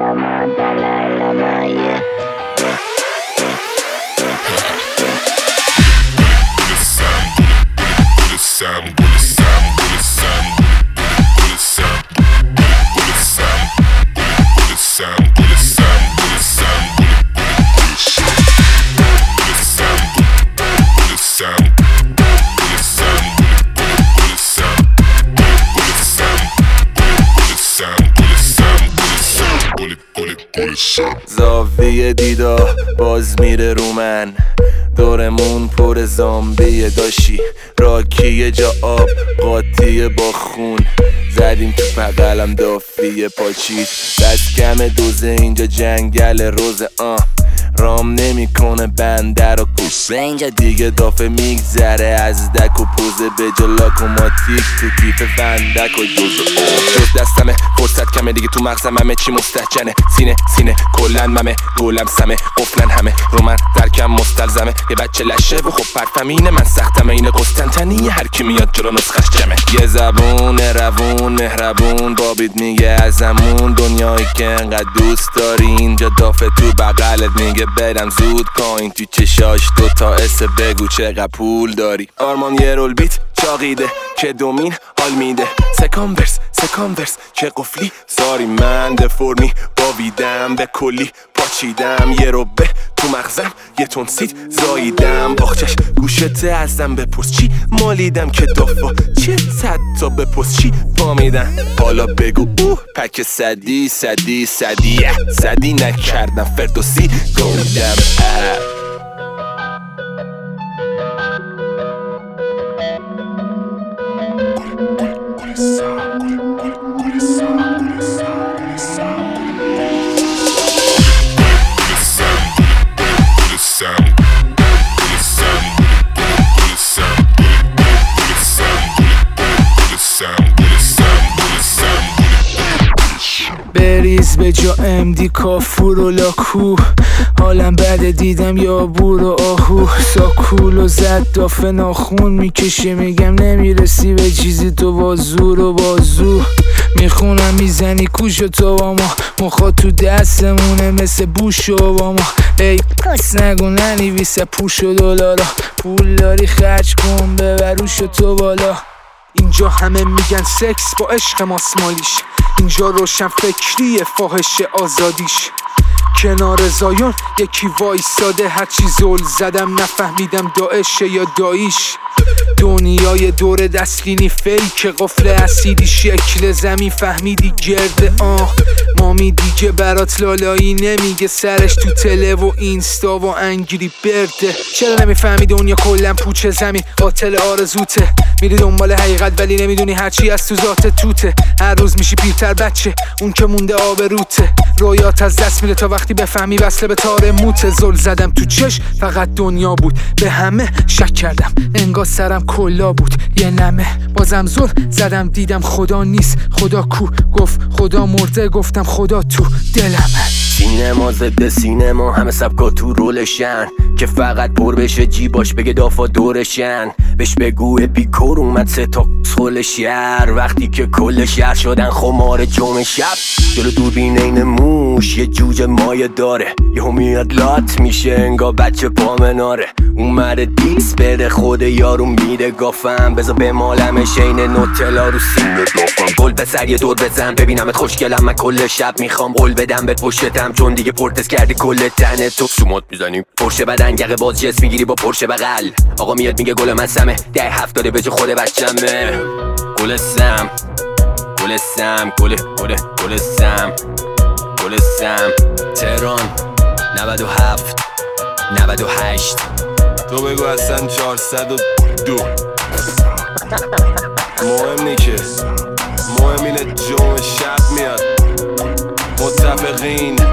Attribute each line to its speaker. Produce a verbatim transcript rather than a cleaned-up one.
Speaker 1: lama, Dalai Lama, yeah.
Speaker 2: زاویه دیدا باز میره رو من، دورمون پر زامبیه، داشی راکیه جا آب قاطیه با خون، زدیم تو بغلم دافیه پاچید، دست کم دوزه اینجا جنگل روزه آه رام نمیکنه بندر و کوس اینجا دیگه دافه میگذره از دک و پوزه به جلاک و ماتیک تو کیف فندک و جوز جز دستمه فرصت کمه دیگه تو مغزم همه چی مستحجنه، سینه سینه کلن ممه گولم سمه قفلن همه رو من درکم مستلزمه، یه بچه لشه و خب پرفمینه من سختمه اینه قسطنطنیه هر کی میاد جلو نسخش جمه، یه زبون روون مهربون بابید میگه ازمون دنیایی که انقدر دوست داری اینجا دافه تو بغلت میگه برم زود کاین تو چشاش دو تا اس بگو چقدر پول داری، آرمان یه رول بیت چاقیده که دومین حال میده، سکانورس سکانورس چه قفلی ساری من دفرمی باویدم به کلی پاچیدم، یه رو به تو مغزم یه تون سید زاییدم، باخچش گوشته ازم بپرس چی مالیدم که دافا چه صد تا بپرس چی بامیدن، حالا بگو اوه پک صدی صدی صدی صدی نکردم فردوسی گویدم
Speaker 3: بریز به جا امدی کافور و لاکو، حالم بده دیدم یا بور و آهو، ساکول و زد دافه ناخون میکشه میگم نمیرسی به چیزی تو با زور و بازو، میخونم میزنی کوش و تو با ما مخوا تو دستمونه مثل بوش و با ما، ای پس نگو ننویسه پوش و دلارا، پول داری خرج کن ببروش و تو بالا، اینجا همه میگن سکس با عشق ماسمالیش، اینجا روشن فکریه فاحش آزادیش، کنار زایون یکی وایساده هرچی زل زدم نفهمیدم داعشه یا داییش، دنیای دور دستگینی فیک قفل اسیدی شکل زمین فهمیدی گرده آه مامی دیگه برات لالایی نمیگه سرش تو تله و اینستا و انگری برده، چرا نمیفهمی دنیا کلن پوچه زمین قاتل آرزوته، میری دنبال حقیقت ولی نمیدونی هرچی از تو ذات توته، هر روز میشی پیرتر بچه اون که مونده آبروته، رویات از دست میره تا وقتی بفهمی وصله به تار موته، زل زدم تو چش فقط دنیا بود به همه شک کردم انگار سرم کلا بود یه نمه، بازم زل زدم دیدم خدا نیست خدا کو، گفت خدا مرده گفتم خدا تو دلمه،
Speaker 4: سینما ضد سینما همه سبکا تو رولشن که فقط پر بشه جیباش بگه دافا دورشن، بهش بگو اپیکور اومد سه تا خل شهر وقتی که کل شهر شدن خمار جمعه شب، جلو دوربین این موش یه جوجه مایه داره یهو میاد لات میشه انگار بچه پامناره، اومده دیس بده خود یارو میده گافم بذار به مالمش این نوتلا رو سینه دافم، گل پسر یه دور بزن ببینمت خوشگلم من کل شب میخوام قول بدم بهت پشتم چون دیگه پرتس کردی کل تنه تو، سومات میزنیم پرشه بدن یقه باز جس میگیری با پرشه بغل، آقا میاد میگه گل من سمه ده هفتاده به جه خود بچمه، گل سم گل سم گل گل گل سم گل سم تهران نود و هفت نود و هشت
Speaker 2: تو بگو اصلا چهارصد و دو مهم نیکه مهم اینه جمعه شب میاد، متفقین